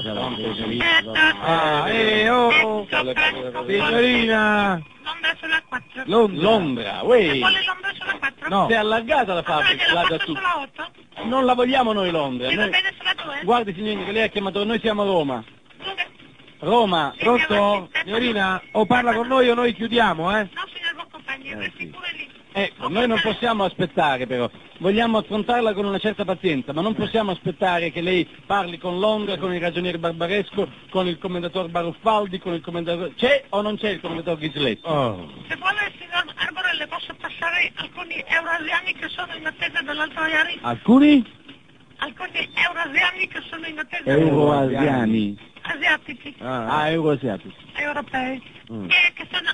oh, signorina! Londra sulla 4. Londra, uè! Vuole Londra sulla 4? No. Si è allargata la fabbrica, allora, da tutto. Sulla 8? Non la vogliamo noi Londra. Sì, va Noi... bene sulla 2? Guardi signorina, che lei ha chiamato, noi siamo a Roma. Dove? Roma, Sì, pronto? Signorina, o parla con noi o noi chiudiamo, No, signor Boccompagni, resti pure lì. Ecco, noi non possiamo aspettare però, vogliamo affrontarla con una certa pazienza, ma non possiamo aspettare che lei parli con Londra, con il ragioniere Barbaresco, con il commendatore Baruffaldi, con il commendatore... C'è o non c'è il commendatore Ghisletti? Oh. Se vuole, signor Arbore, le posso passare alcuni eurasiani che sono in attesa dell'altro ieri? Alcuni? Alcuni eurasiani che sono in attesa Euroasiani. asiatici, Euroasiatici. europei, che sono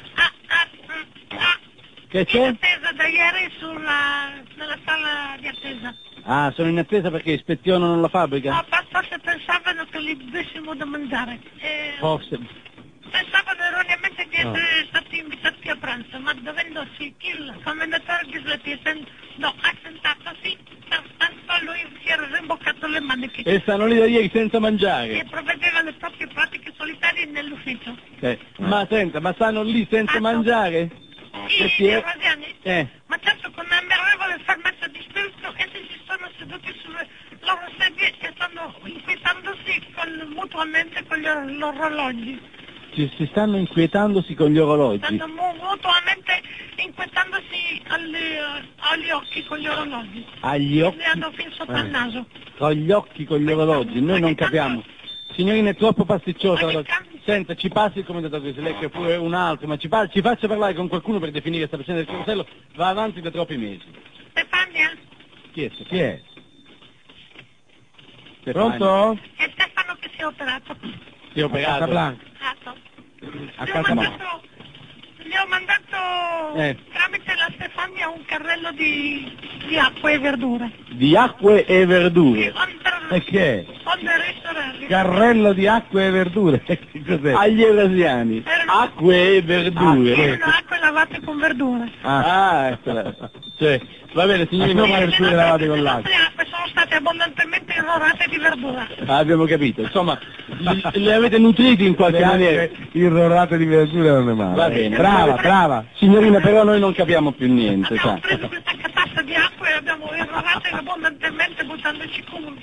Che in c'è? attesa da ieri nella sala di attesa. Ah, sono in attesa perché ispezionano la fabbrica? No, forse pensavano che li dessimo da mangiare. Forse. Pensavano erroneamente di essere stati invitati a pranzo, ma dovendosi il commendatore Ghisletti assentatosi, tanto lui si era rimboccato le maniche E stanno lì da ieri senza e mangiare. provvedeva alle proprie pratiche solitarie nell'ufficio. Ma senta, ma stanno lì senza mangiare? I eurasiani? Eh. Ma certo, con ammirevole fermezza di spirito, essi si sono seduti sulle loro sedie e stanno inquietandosi mutuamente con gli orologi. Si stanno inquietandosi con gli orologi. Stanno mutuamente inquietandosi agli occhi con gli orologi. Agli occhi? Li hanno fin sotto al naso. Con gli occhi, con gli orologi, noi non capiamo. Signorina è troppo pasticciosa. Senta, ci passi il commentatore Ghisletti che pure un altro, ma ci faccia parlare con qualcuno per definire questa vicenda del carosello, va avanti da troppi mesi. Stefania? Chi è? Chi è? Stefania. Pronto? È Stefano che si è operato. Si è operato. Casablanca. A A Casablanca. Gli ho mandato tramite la Stefania un carrello di acqua e verdure. Di acque e verdure. E che è? Onde ristorare. Carrello di acque e verdure. Che cos'è? Agli eurasiani. Acque e verdure. Erano acque lavate con verdure. Cioè, va bene signorina. Ma verdure lavate con l'acqua. Le acque sono state abbondantemente irrorate di verdura. Abbiamo capito, insomma, li avete nutriti in qualche maniera. Il rorato di verdure non è male. Va bene. Brava. Signorina, però noi non capiamo più niente, Abbiamo sa. preso questa catassa di acqua e abbiamo irrorate abbondantemente buttandoci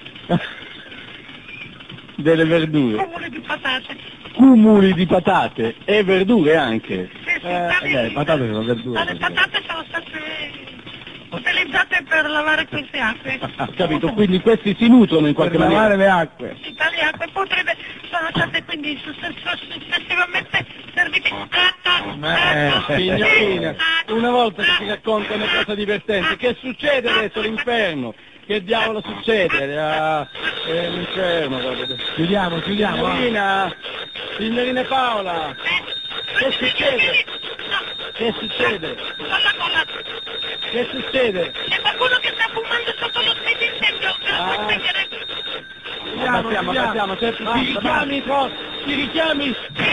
Delle verdure. cumuli di patate. Cumuli di patate e verdure anche. Sì, Le patate sono verdure. le patate sono state utilizzate per lavare queste acque. Capito? Quindi questi si nutrono in qualche Per maniera. lavare le acque. Sì, tali acque putride sono state quindi successivamente servite. Signorina, una volta che si racconta una cosa divertente, che succede adesso l'inferno? Che diavolo succede? L'inferno. Chiudiamo. Signorina Paola, che succede? Che succede? Che succede? C'è qualcuno che sta fumando sotto lo spedintello. Abbassiamo, certo, ti richiami,